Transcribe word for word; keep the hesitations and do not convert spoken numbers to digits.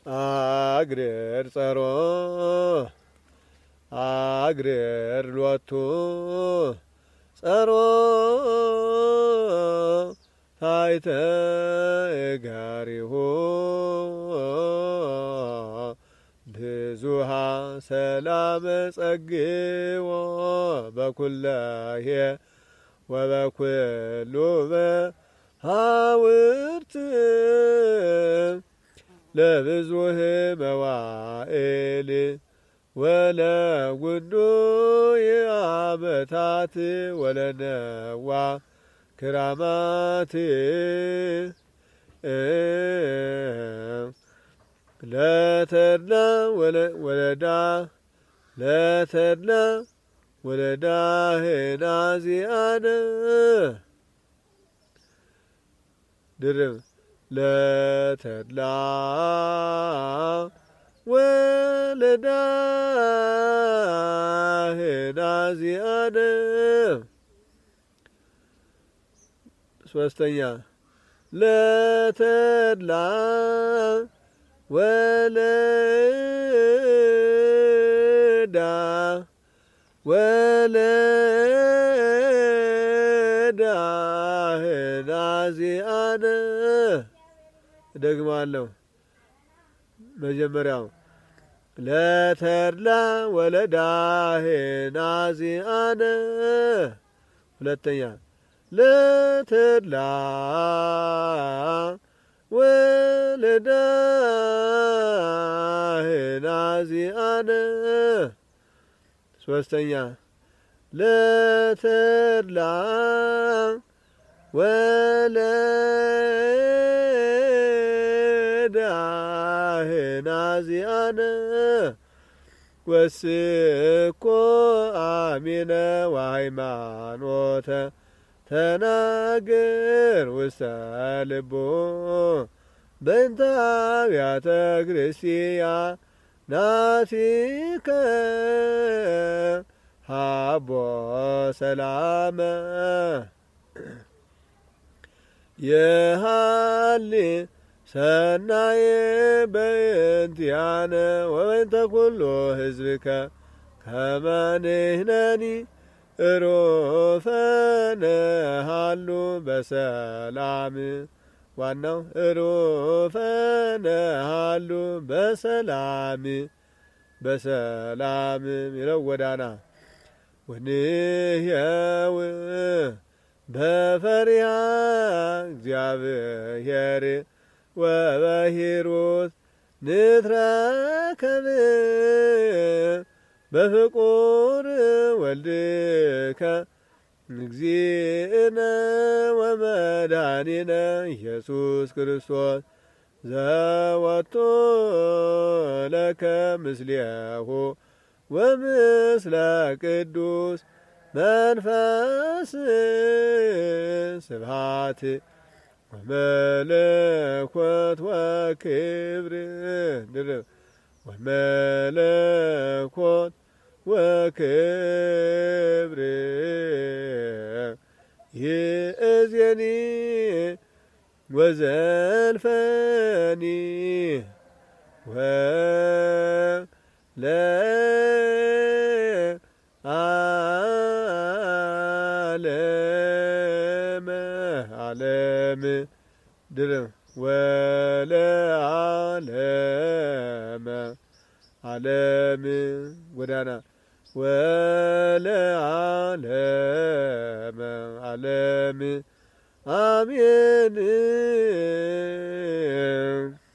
አግሬር ጸሮ አግሬር ሎቱ ጸሮ ታይተ ጋሪሁ ብዙሃ ሰላም ጸግዎ በኩለሄ ወበኩሉ በሃውርት ለብዙህ መዋዕል ወለጉዱ የአመታት ወለነዋ ክራማት ለተድላ ወለዳ ለተድላ ወለዳ ህናዚአነ ድርብ ለተድላ ወለዳ ህናዚአነ ሶስተኛ ለተድላ ወለዳ ወለዳ ህናዚአነ ደግማለሁ። መጀመሪያው ለተድላ ወለዳ ህናዚአነ ሁለተኛ ለተድላ ወለዳ ህናዚአነ ሶስተኛ ለተድላ ወለዳ ህናዚአነ ወስኮ አሚነ ወሃይማኖተ ተናገር ውስተ ልቦ በእንተ አብያተ ክርስቲያናቲከ ሀቦ ሰላመ የሃሊ ሰናየ በእንቲአነ ወበእንተ ኩሉ ህዝብከ ከመ ንሕነኒ እሩፈነ ሃሉ በሰላም ዋናው እሩፈነ ሃሉ በሰላም በሰላም ሚለው ወዳና ወንህየው በፈሪሃ እግዚአብሔር ወበሂሩት ንትረከብ በፍቁር ወልድከ እግዚእነ ወመድኃኒነ ኢየሱስ ክርስቶስ ዘወቶ ለከ ምስሌሁ ወምስለ ቅዱስ መንፈስ ስብሐት ወመለኮት ወክብር ድርብ ወመለኮት ወክብር ይእዜኒ ወዘልፈኒ ወለዓለመ ዓለም ድርብ ወለዓለመ ዓለም ጎዳና ወለዓለመ ዓለም አሜን።